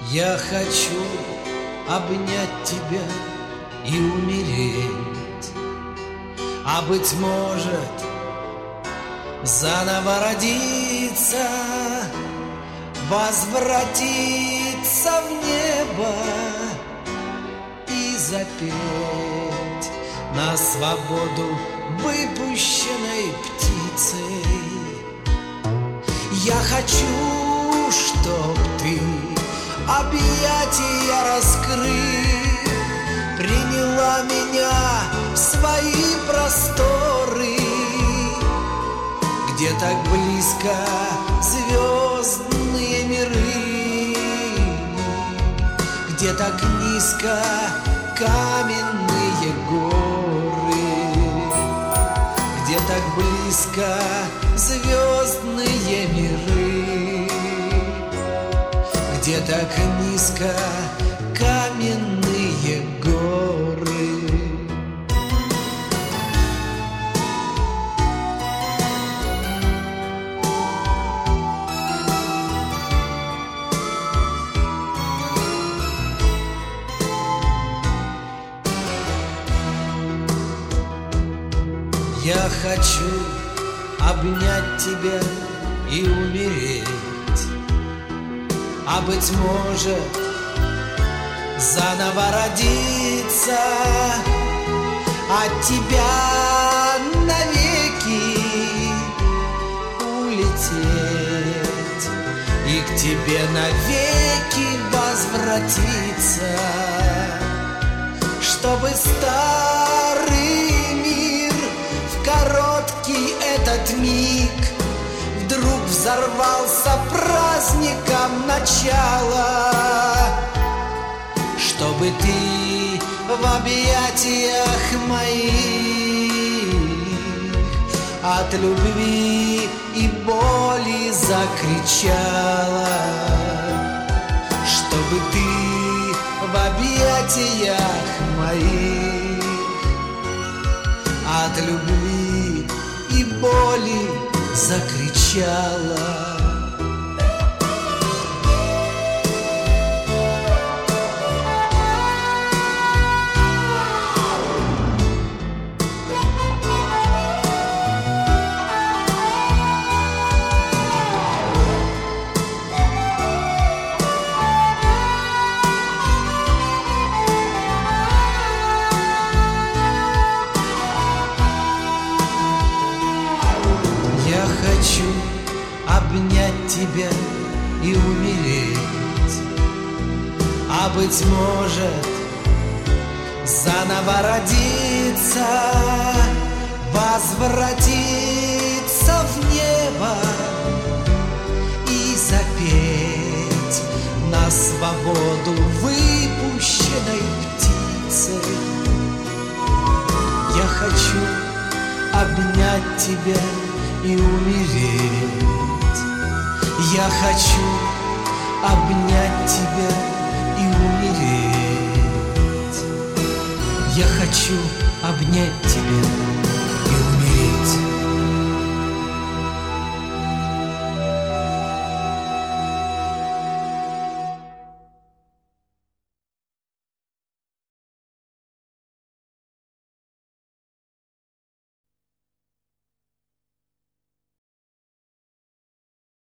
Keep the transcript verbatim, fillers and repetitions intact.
Я хочу обнять тебя и умереть, а быть может заново родиться, возвратиться в небо и запеть на свободу выпущенной птицей. Я хочу, чтоб ты объятия раскрыв, приняла меня в свои просторы, где так близко звездные миры, где так низко каменные горы, где так близко звездные миры, где так низко каменные горы. Я хочу обнять тебя и умереть, а быть может заново родиться, от тебя навеки улететь и к тебе навеки возвратиться, чтобы старый мир в короткий этот миг вдруг взорвался праздником начала, чтобы ты в объятиях моих от любви и боли закричала, чтобы ты в объятиях моих от любви и боли закричала. Я хочу обнять тебя и умереть, а быть может заново родиться, возвратиться в небо и запеть на свободу выпущенной птицей. Я хочу обнять тебя и умереть. Я хочу обнять тебя и умереть. Я хочу обнять тебя